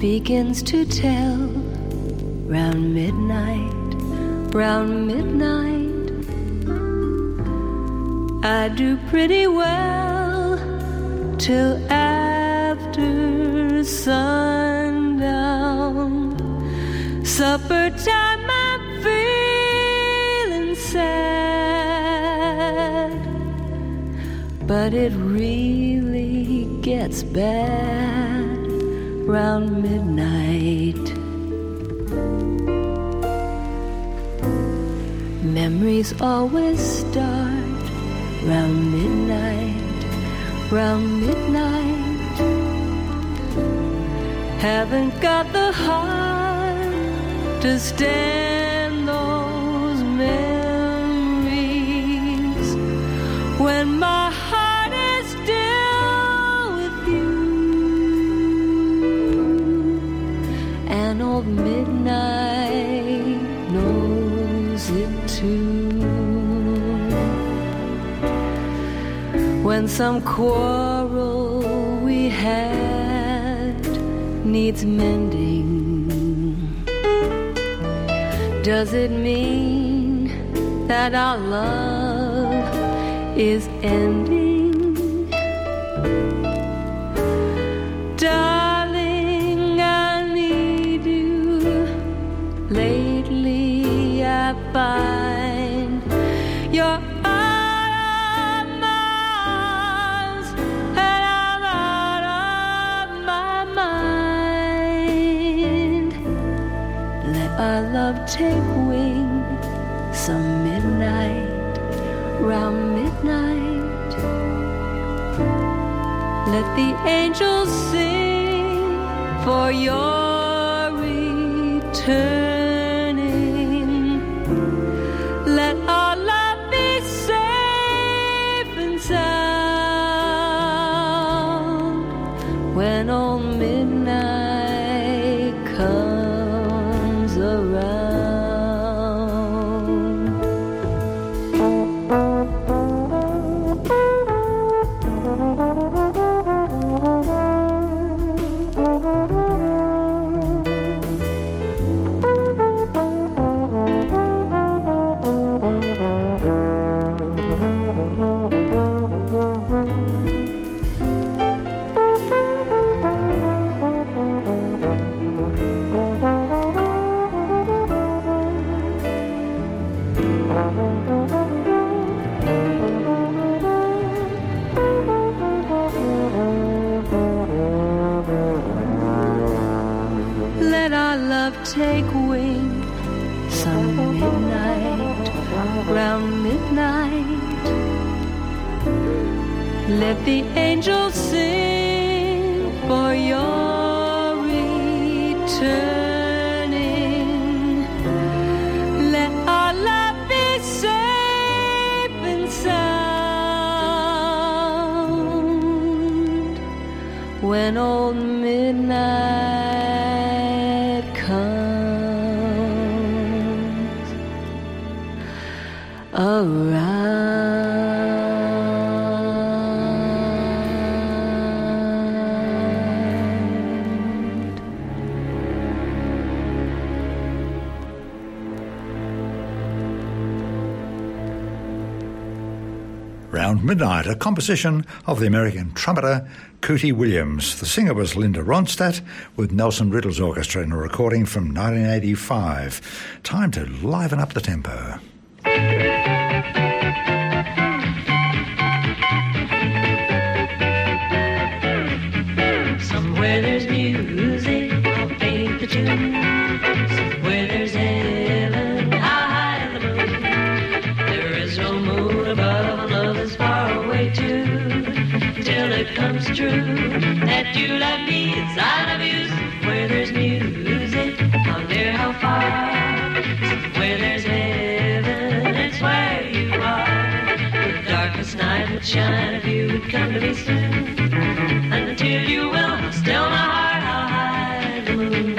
begins to tell. Round midnight, I do pretty well till after sundown. Supper time, I'm feeling sad, but it really gets bad round midnight. Memories always start round midnight, round midnight. Haven't got the heart to stand those memories when my heart is still with you. And old midnight knows it too. When some quarrel we had needs mending, does it mean that our love is ending? Darling, I need you. Lately I find you're out of my arms and I'm out of my mind. Let our love take wing some midnight, round midnight. Let the angels sing for your returning. Let our love be safe and sound when old midnight comes around. Let our love take wing some midnight, round midnight. Let the angels sing for your returning. Let our love be safe and sound when old midnight comes around. Round Midnight, a composition of the American trumpeter Cootie Williams. The singer was Linda Ronstadt with Nelson Riddle's orchestra in a recording from 1985. Time to liven up the tempo. Somewhere there's music, I'll paint the tune. Somewhere there's heaven, how high in the moon. There is no moon above, and love is far away too. Till it comes true that you love me, it's I love you. Somewhere there's music, how near, how far. Somewhere there's heaven, it's where you are. The darkest night would shine if you would come to me soon. And until you will, still my heart, how high the moon.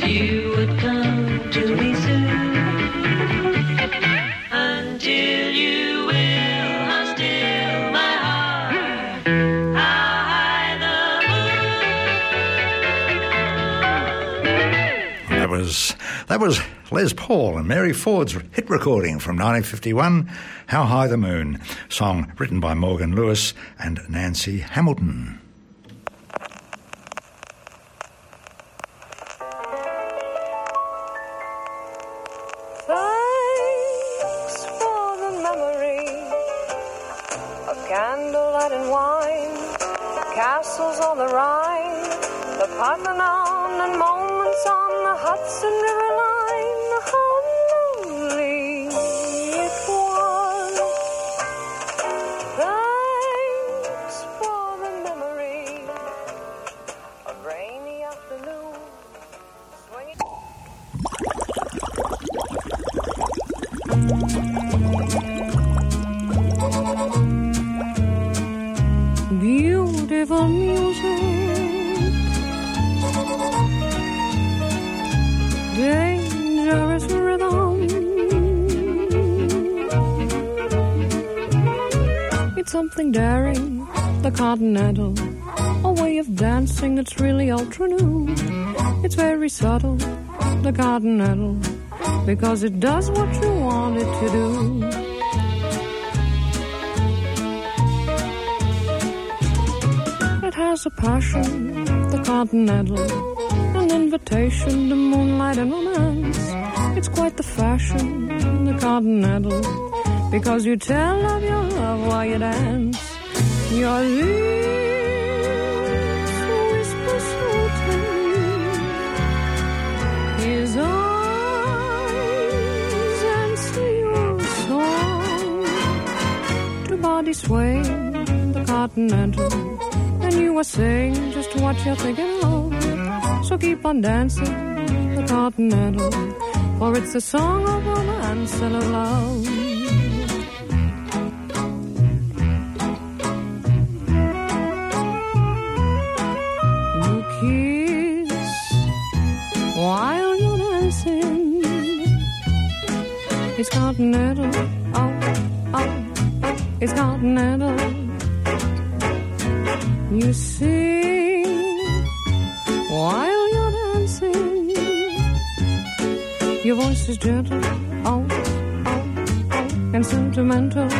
you would come to me soon. Until you will unstill my heart, how high the moon. That was Les Paul and Mary Ford's hit recording from 1951, How High the Moon, song written by Morgan Lewis and Nancy Hamilton. Thanks for the memory of candlelight and wine, castles on the Rhine, the Parthenon, and moments on the Hudson River line. How lonely it was. Thanks for the memory of rainy afternoon. Swinging. Beautiful music, dangerous rhythm. It's something daring, the continental, a way of dancing that's really ultra new. It's very subtle, the continental, because it does what you want it to do. It has a passion, the continental, an invitation to moonlight and romance. It's quite the fashion, the continental, because you tell of your love while you dance. Your lips whisper so tender, his eyes answer your song. To body sway, the continental, and you are saying just what you're thinking of. So keep on dancing, the continental, for it's a song of romance and of love. You kiss while you're dancing. It's continental, oh, oh, it's continental. You sing while you're dancing. Your voice is gentle, oh, oh, oh, and sentimental.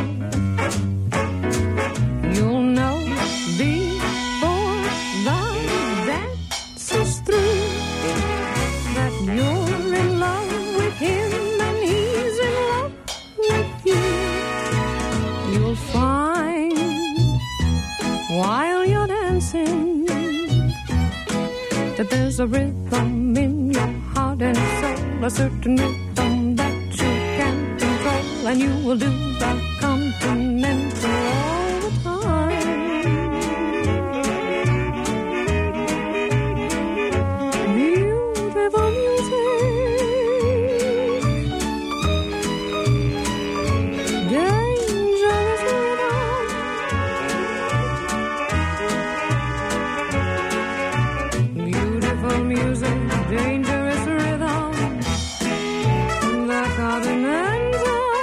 You'll know before the dance is through that you're in love with him and he's in love with you. You'll find while you're dancing that there's a rhythm in your heart and soul, a certain rhythm that you can't control, and you will do the continental all the time. Beautiful music, dangerous rhythm. Beautiful music, dangerous rhythm, the continental.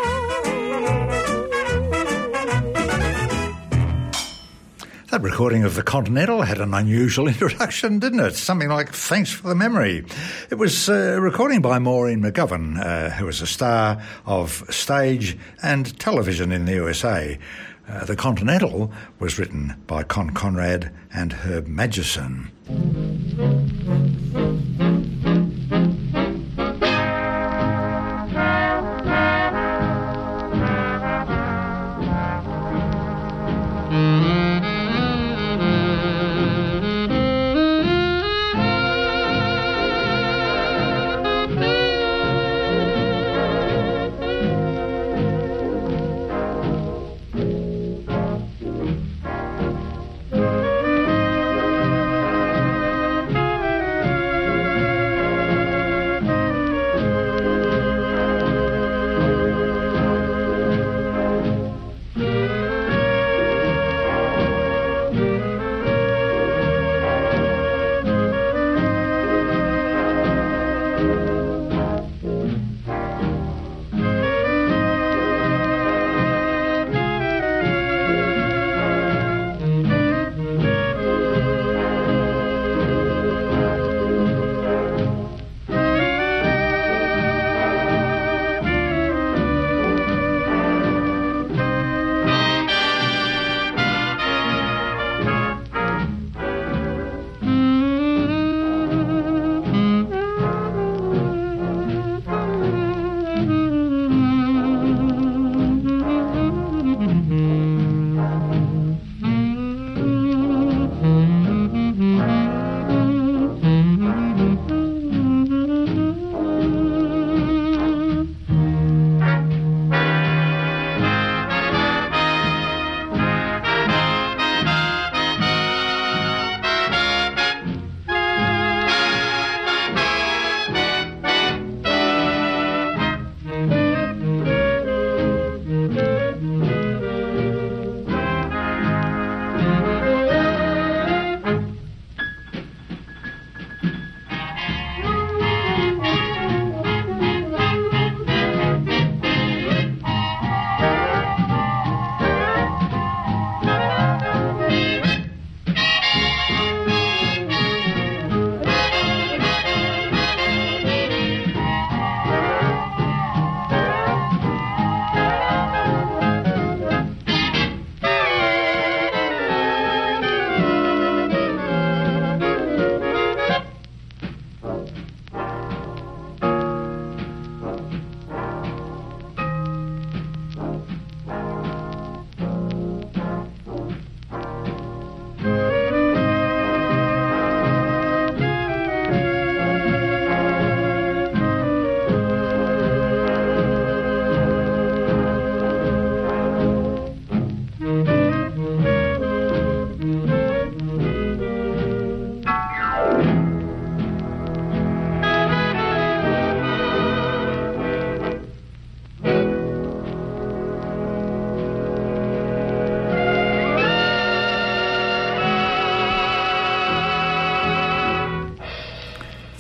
That recording of the Continental had an unusual introduction, didn't it? Something like Thanks for the Memory. It was a recording by Maureen McGovern, who was a star of stage and television in the USA. The Continental was written by Con Conrad and Herb Magison.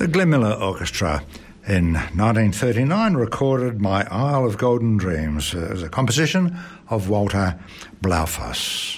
The Glenmiller Orchestra in 1939 recorded My Isle of Golden Dreams as a composition of Walter Blaufuss.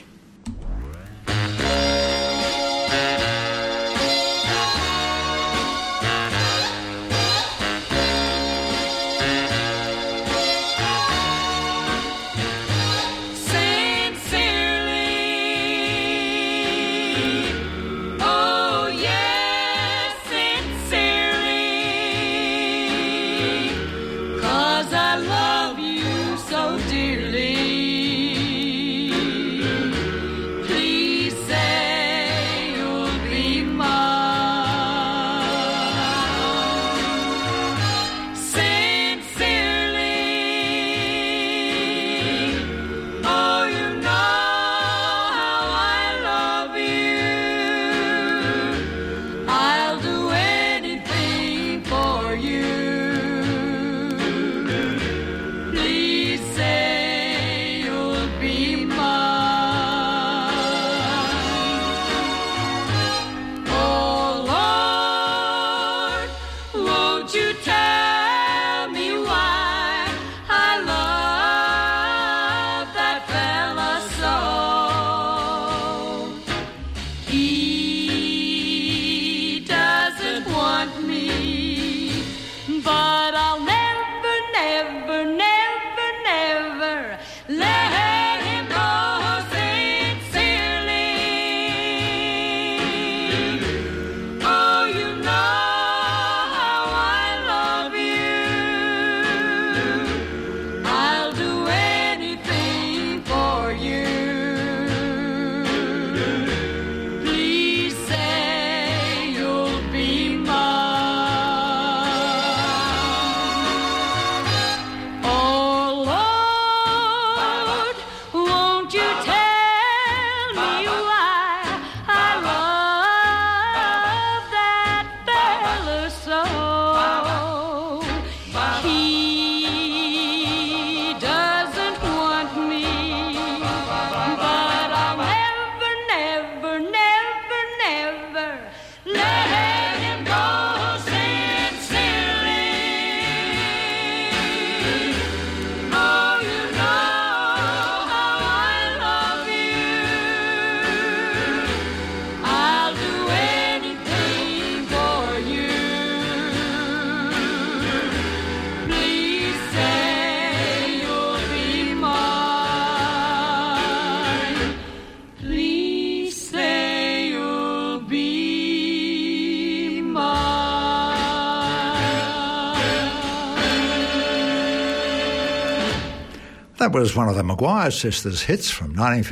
That was one of the Maguire sisters' hits from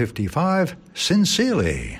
1955, Sincerely.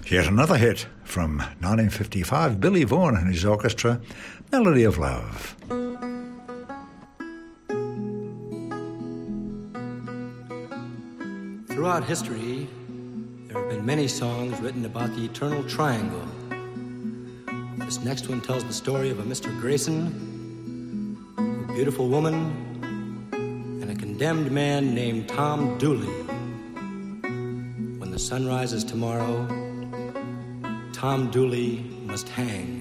Yet another hit from 1955, Billy Vaughan and his orchestra, Melody of Love. Throughout history, there have been many songs written about the eternal triangle. This next one tells the story of a Mr. Grayson, a beautiful woman, and a condemned man named Tom Dooley. When the sun rises tomorrow, Tom Dooley must hang.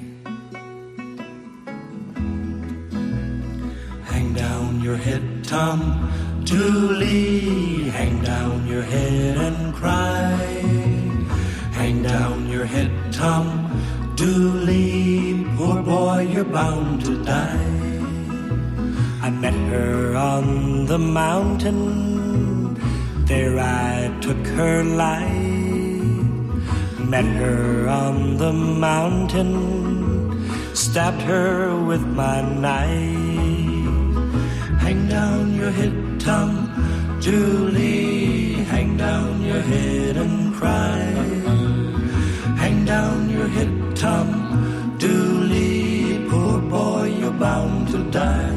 Hang down your head, Tom Dooley, hang down your head and cry. Hang down your head, Tom Dooley, poor boy, you're bound to die. I met her on the mountain, there I took her life. Met her on the mountain, stabbed her with my knife. Hang down your head, Tom Dooley, hang down your head and cry. Hang down your head, Tom Dooley, poor boy, you're bound to die.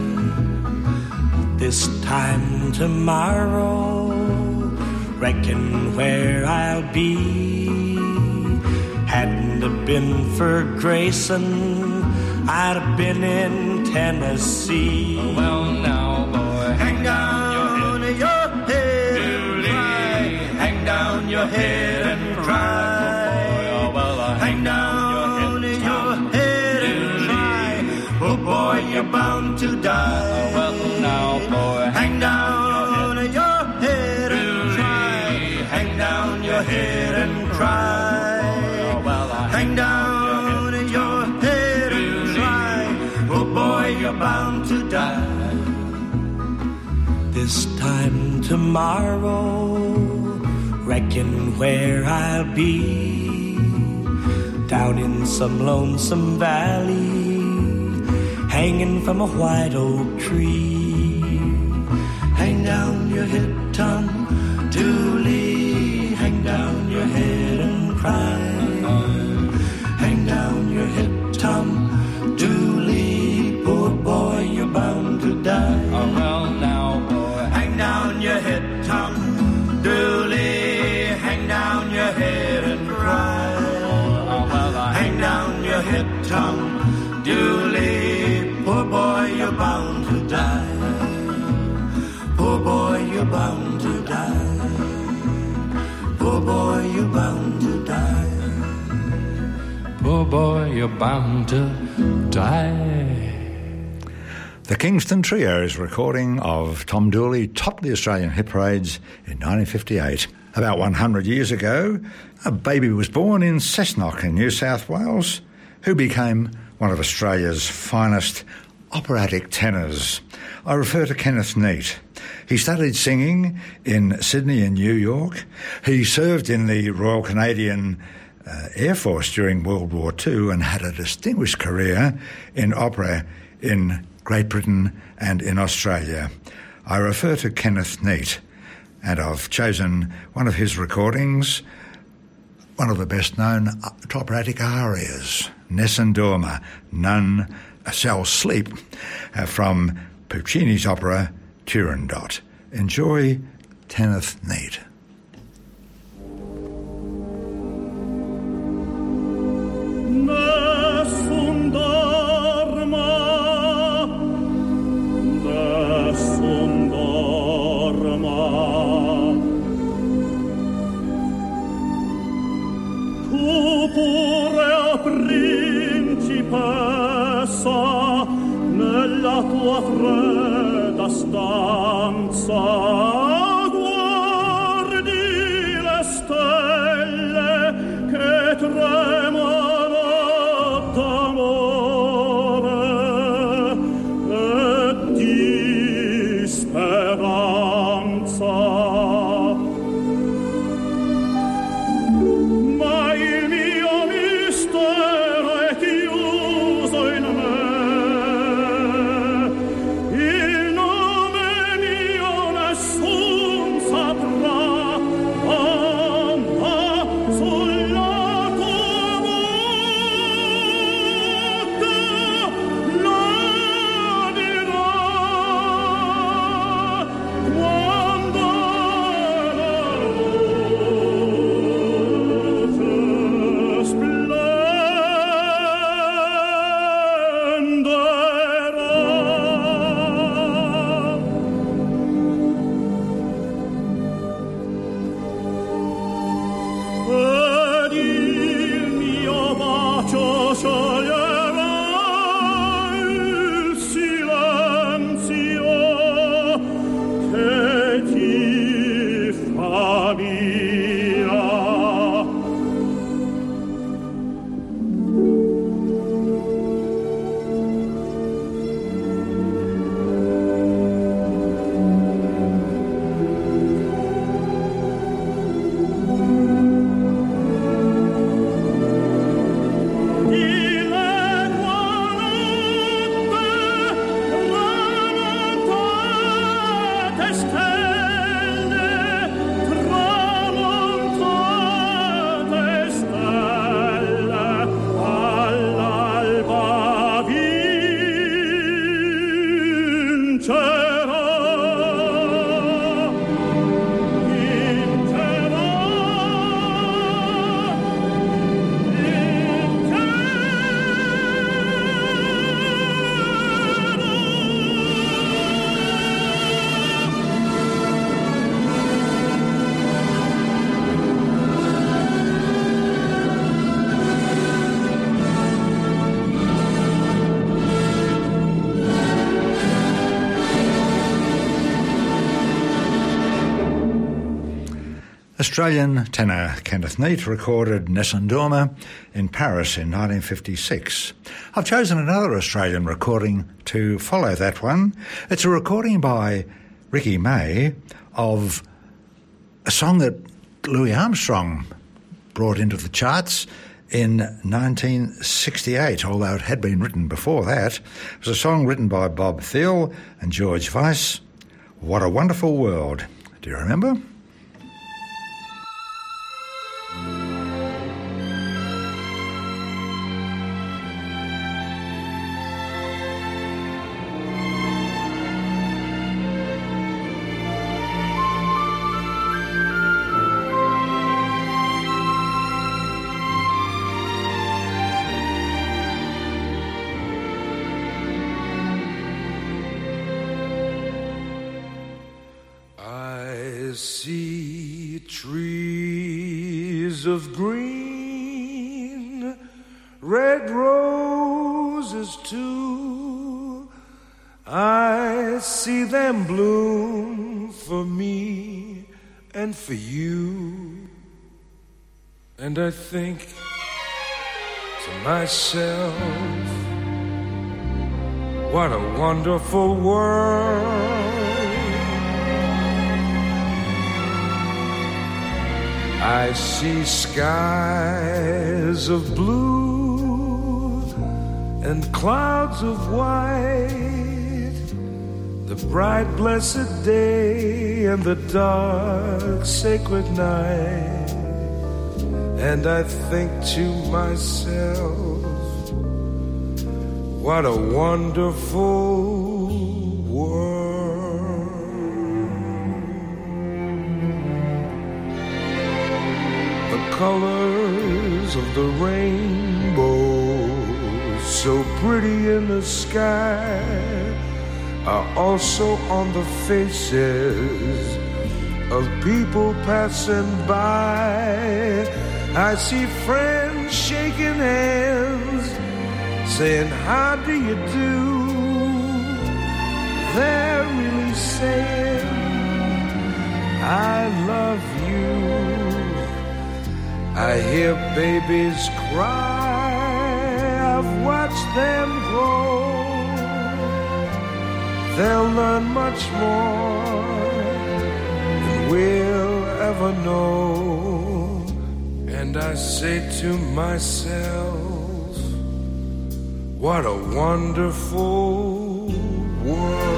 This time tomorrow, reckon where I'll be. Hadn't it been for Grayson, I'd have been in Tennessee. Oh, well, now, boy, hang down your head and cry. Hang down your head and cry. Oh, well, hang down your head and cry. Oh, boy, you're bound to die. Oh, well, now, boy, hang down your head and cry. Hang down your head and cry. Hang down your head and cry. Oh boy, you're bound to die. This time tomorrow, reckon where I'll be. Down in some lonesome valley, hanging from a white oak tree. Hang down your head, Tom Dooley, hang down your head and cry. Hang down your head, Tom Dooley, poor boy, you're bound to die. Oh, well, now, boy, hang down your head, Tom Dooley, hang down your head and cry. Oh, well, hang down your head, Tom Dooley, poor boy, you're bound to die. Poor boy, you're bound to die. Poor boy, you're bound to die. poor boy, you're bound to die. The Kingston Trio's recording of Tom Dooley topped the Australian hit parades in 1958. About 100 years ago, a baby was born in Cessnock in New South Wales, who became one of Australia's finest operatic tenors. I refer to Kenneth Neate. He studied singing in Sydney and New York. He served in the Royal Canadian Air Force during World War II and had a distinguished career in opera in Great Britain and in Australia. I refer to Kenneth Neate, and I've chosen one of his recordings, one of the best-known operatic arias, Nessun Dorma, None Shall Sleep, from Puccini's opera Turandot. Enjoy Kenneth Neate. Nessun dorma, nessun dorma. Tu pure, o principessa, nella tua fredda stanza guardi le stelle che tremano d'amore e di speranza. Ma il mio mistero è chiuso in me, il nome mio nessuno Australian tenor Kenneth Neate recorded Nessun Dorma in Paris in 1956. I've chosen another Australian recording to follow that one. It's a recording by Ricky May of a song that Louis Armstrong brought into the charts in 1968, although it had been written before that. It was a song written by Bob Thiele and George Weiss, What a Wonderful World. Do you remember? See trees of green, red roses too. I see them bloom for me and for you. And I think to myself, what a wonderful world. I see skies of blue and clouds of white, the bright blessed day and the dark sacred night. And I think to myself, what a wonderful world. Colors of the rainbow, so pretty in the sky, are also on the faces of people passing by. I see friends shaking hands, saying, how do you do? They're really saying, I love you. I hear babies cry, I've watched them grow. They'll learn much more than we'll ever know. And I say to myself, what a wonderful world.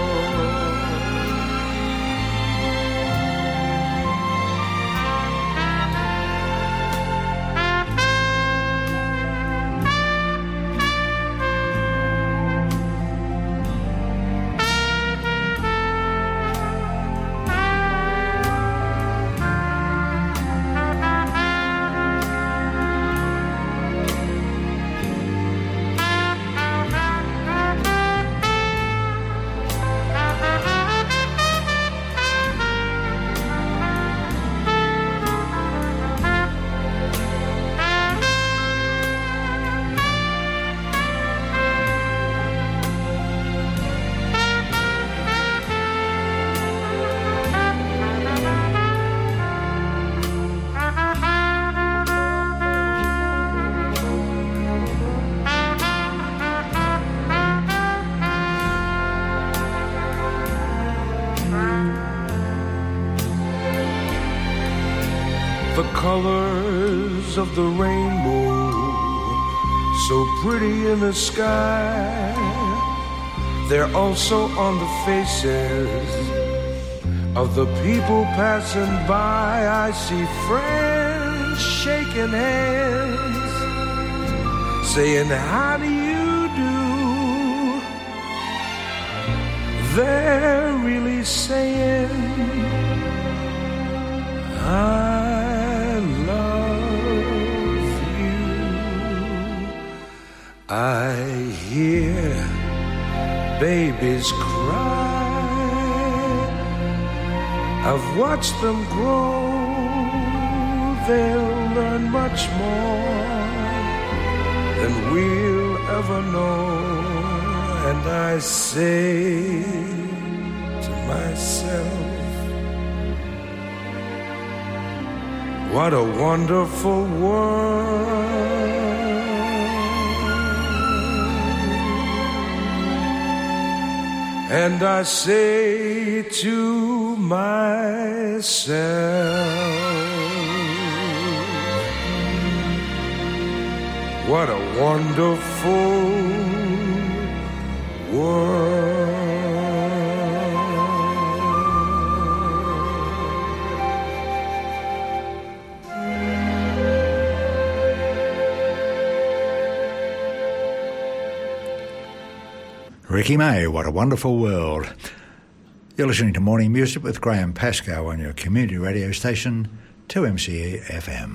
The colors of the rainbow, so pretty in the sky, they're also on the faces of the people passing by. I see friends shaking hands, saying, how do you do? They're really saying, I love you. I hear babies cry, I've watched them grow. They'll learn much more than we'll ever know. And I say to myself, What a wonderful world. And I say to myself, what a wonderful world. Ricky May, What a Wonderful World. You're listening to Morning Music with Graham Pascoe on your community radio station, 2MCE FM.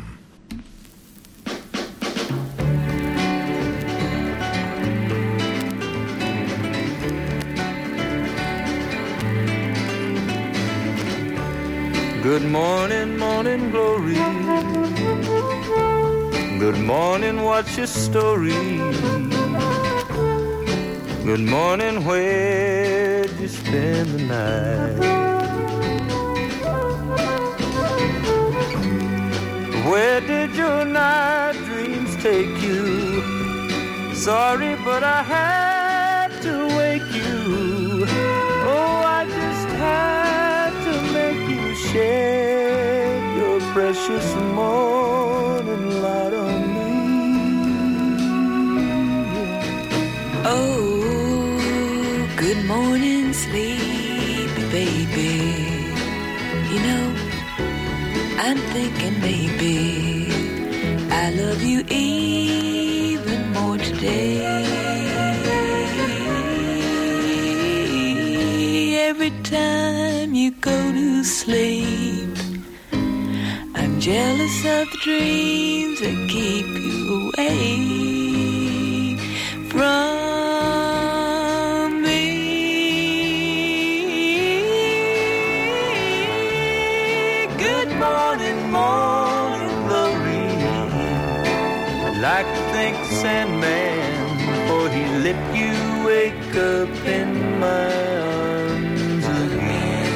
Good morning, morning glory. Good morning, what's your story? Good morning, where'd you spend the night? Where did your night dreams take you? Sorry, but I had to wake you. Oh, I just had to make you shed your precious morning light on me. Oh, good morning, sleepy baby. You know, I'm thinking maybe I love you even more today. Every time you go to sleep, I'm jealous of the dreams that keep you away from me. Good morning, morning glory. I'd like to thank the Sandman, for he let you wake up in my arms again.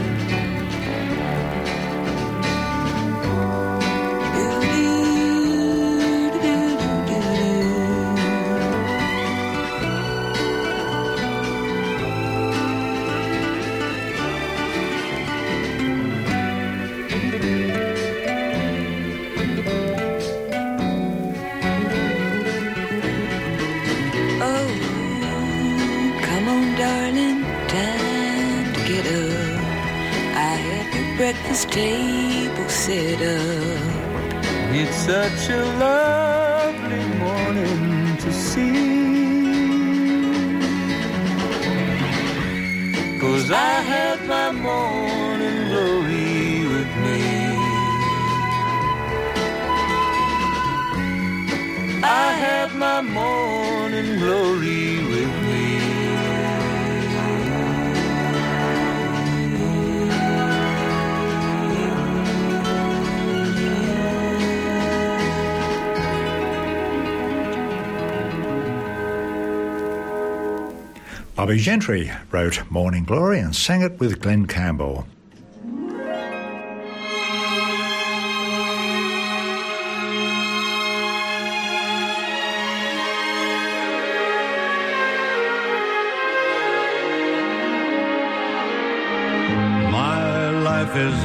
Breakfast table set up. It's such a lovely morning to see, 'cause I had my morning glory with me. I had my morning glory with me. Bobby Gentry wrote Morning Glory and sang it with Glenn Campbell. My life is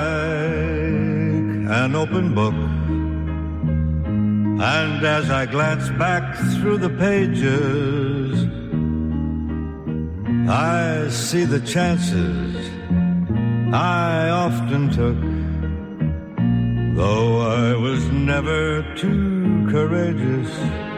like an open book, and as I glance back through the pages, I see the chances I often took, though I was never too courageous.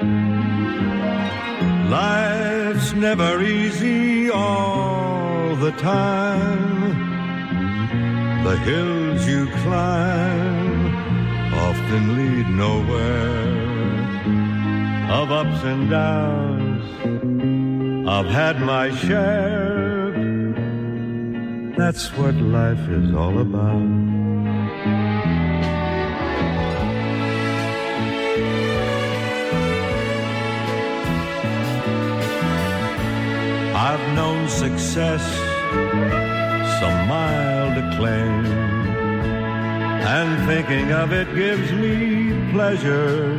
Life's never easy all the time. The hills you climb often lead nowhere. Of ups and downs, I've had my share. That's what life is all about. I've known success, some mild acclaim, and thinking of it gives me pleasure.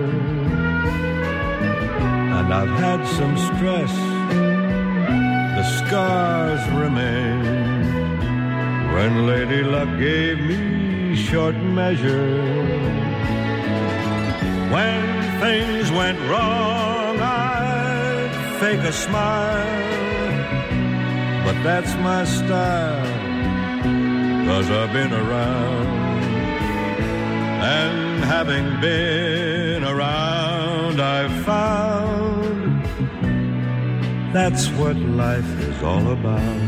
And I've had some stress, the scars remain, when Lady Luck gave me short measure. When things went wrong, I'd fake a smile, but that's my style, 'cause I've been around. And having been around, I've found that's what life is all about.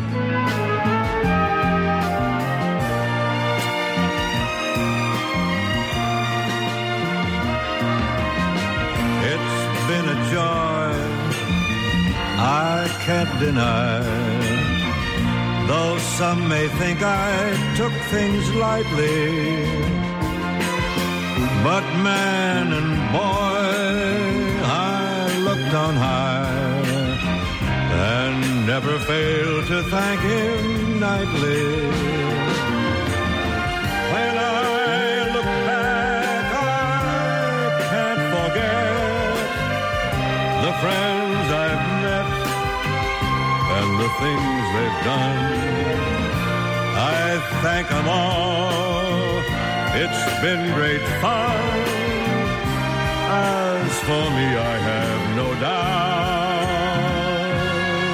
It's been a joy I can't deny, though some may think I took things lightly. But man and boy, I looked on high and never failed to thank him nightly. When I look back, I can't forget the friends I've met and the things they've done. I thank them all. It's been great fun. As for me, I have no doubt.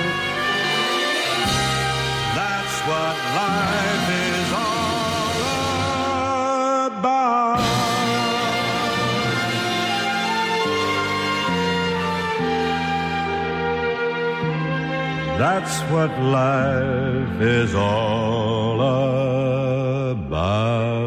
That's what life is all about. That's what life is all about.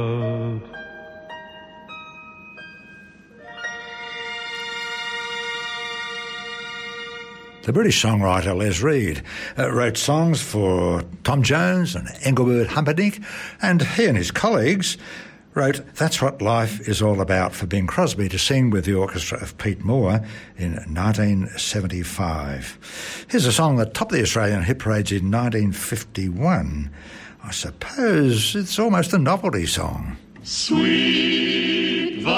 The British songwriter Les Reed wrote songs for Tom Jones and Engelbert Humperdinck, and he and his colleagues wrote That's What Life Is All About for Bing Crosby to sing with the orchestra of Pete Moore in 1975. Here's a song that topped the Australian hit parades in 1951. I suppose it's almost a novelty song. Sweet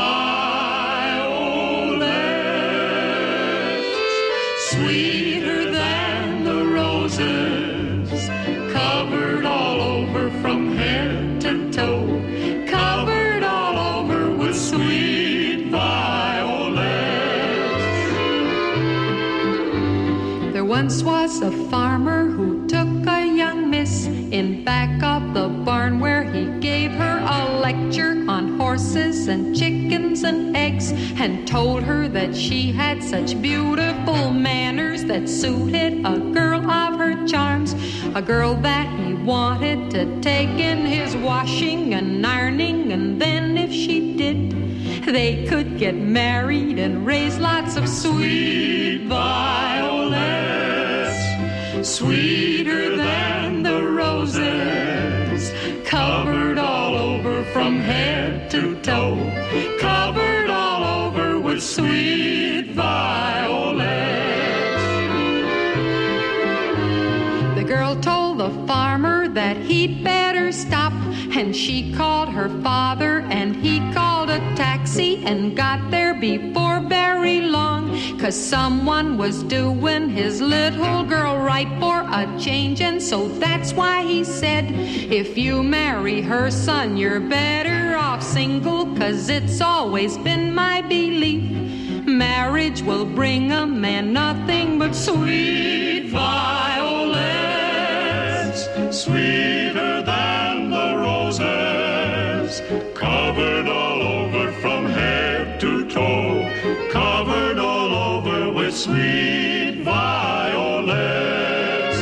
violets, sweeter than the roses, covered all over from head to toe, covered all over with sweet violets. There once was a farmer who took a young miss in back of the barn, where he gave her a lecture on horses and chickens and eggs, and told her that she had such beautiful manners that suited a girl of her charms, a girl that he wanted to take in his washing and ironing, and then if she did, they could get married and raise lots of sweet violets, sweeter than the roses, covered all over from head to toe, covered all over with sweet violets. The girl told the farmer that he'd better stop, and she called her father, and he called a taxi and got there before very long, 'cause someone was doing his little girl right for a change. And so that's why he said, if you marry her, son, you're better off single, 'cause it's always been my belief marriage will bring a man nothing but sweet violets, sweeter than the roses, covered all over from head to toe, covered all over with sweet violets.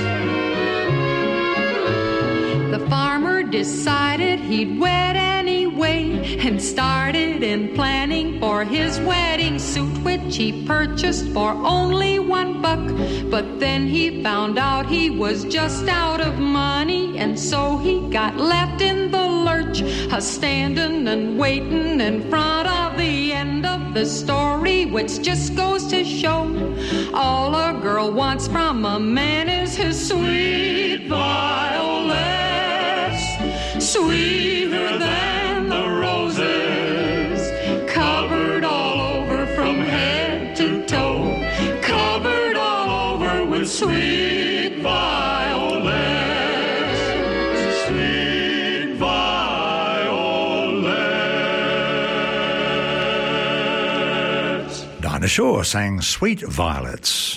The farmer decided he'd wed anyway, and started in planning for his wedding suit, which he purchased for only $1. But then he found out he was just out of money, and so he got left in the lurch, a-standing and waiting in front of the end of the story, which just goes to show all a girl wants from a man is his sweet violets, sweeter than the rose, Sweet violets, sweet violets. Dinah Shore sang Sweet Violets.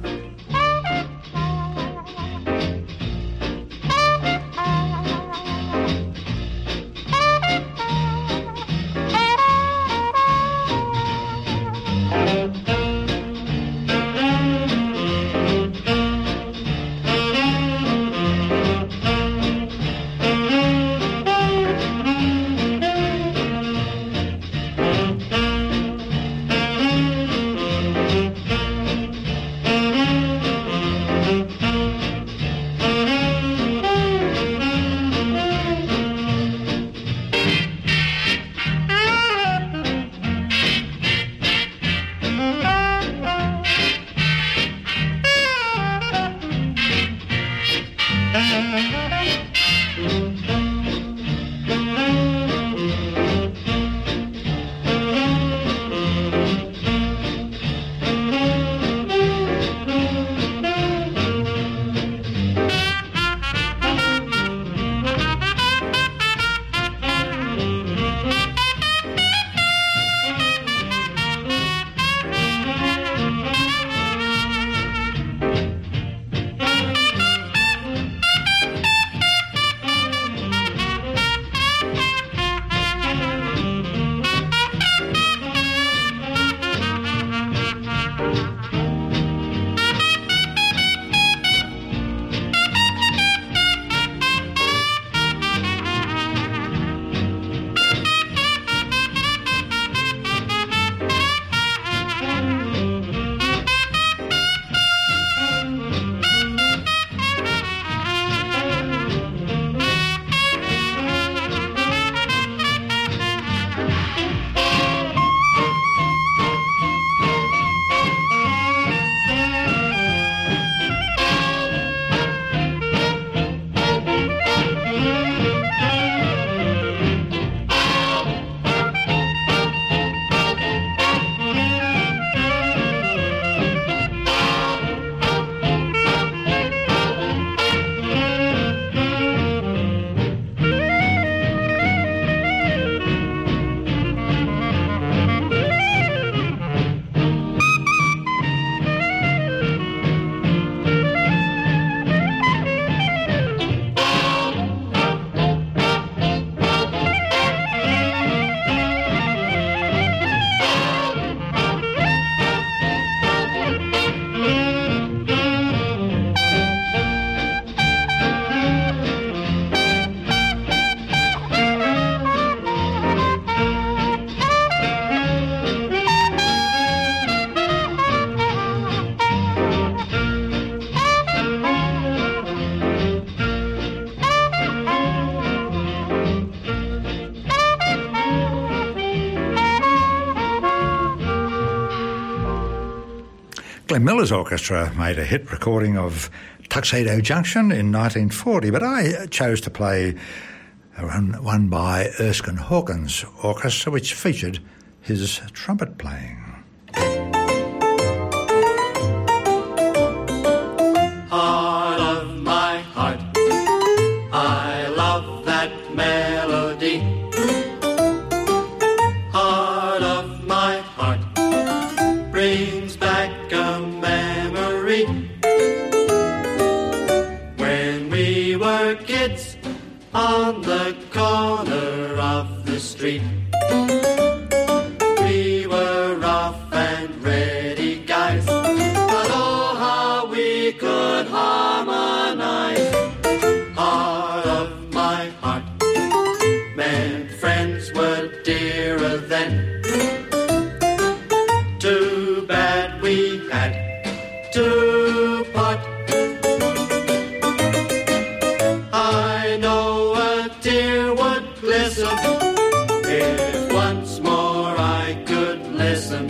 Glenn Miller's orchestra made a hit recording of Tuxedo Junction in 1940, but I chose to play one by Erskine Hawkins' orchestra, which featured his trumpet playing. Heart of my heart, I love that melody. Heart of my heart, brings back a memory. When we were kids on the corner of the street, we were rough and ready guys, but oh how we could harmonize. Heart of my heart, man, friends were dearer then. Too bad we had to part. I know a tear would glisten if once more I could listen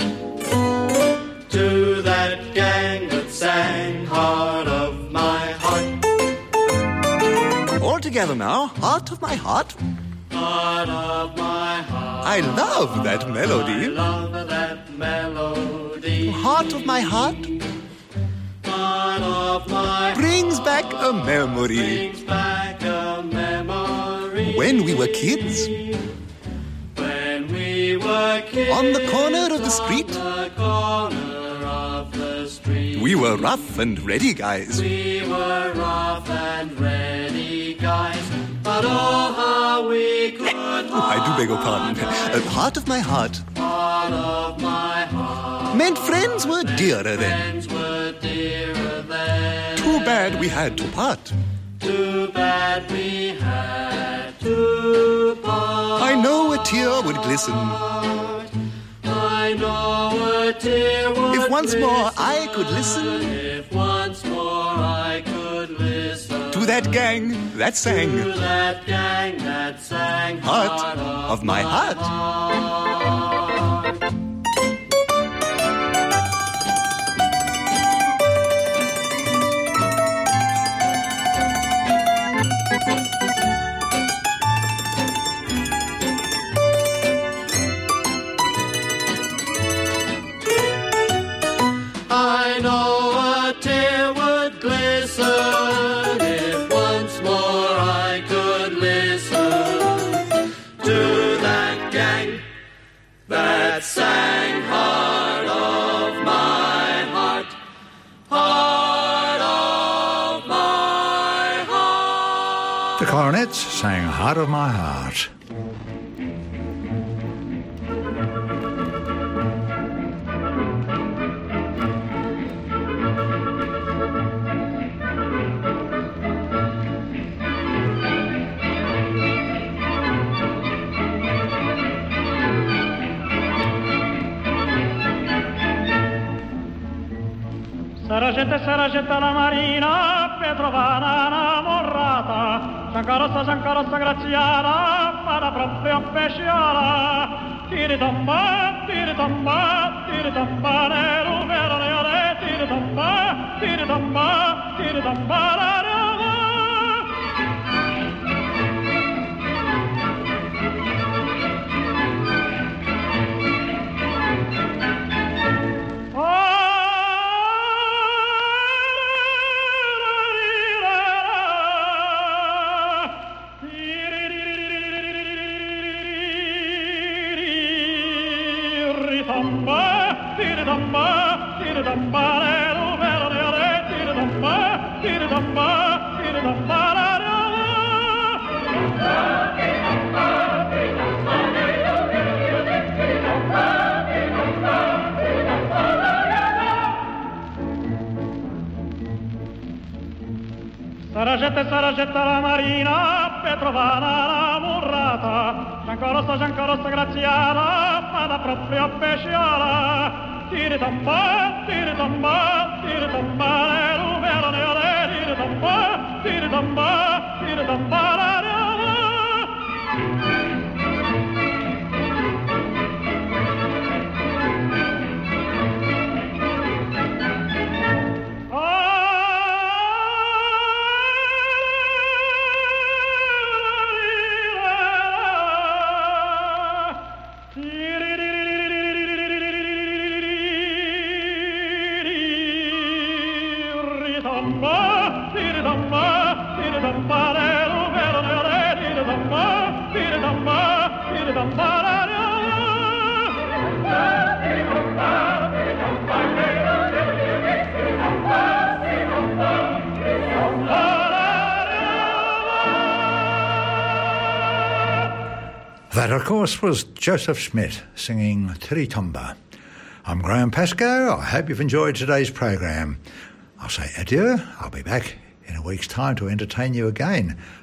to that gang that sang Heart of my heart. All together now, Heart of my heart. Heart of my heart, I love that melody. I love that melody. Heart of my heart. heart of my brings back a memory. brings back a memory. When we were kids, When we were kids on the corner of the street, the corner of the street, we were rough and ready guys. we were rough and ready guys. But oh, how we could I do beg your pardon. Heart of my heart heart of my heart. meant friends were dearer then. Friends were dearer then. Too bad we had to part. Too bad we had to part. I know a tear would glisten I know a tear would if once more glisten. I could listen If once more I could listen to that gang that sang to that gang that sang Heart of my heart. I know a tear would glisten if once more I could listen to that gang that sang Heart of my heart, heart of my heart. The Coronets sang Heart of My Heart. Sarà gente la marina, Petrovana innamorata, Giancarossa Graziana, vada proprio a pesciara. Tiri tomba, nero, vero, leone, tiri tomba, la leone. Sarà getta la marina, Petrovana innamorata, Giancarossa Graziana, vada proprio a pesciara. Tiri tomba, nero, vero, leone, tiri tomba, la leone. That, of course, was Joseph Schmidt singing Tiritomba. I'm Graham Pascoe. I hope you've enjoyed today's program. I'll say adieu. I'll be back in a week's time to entertain you again.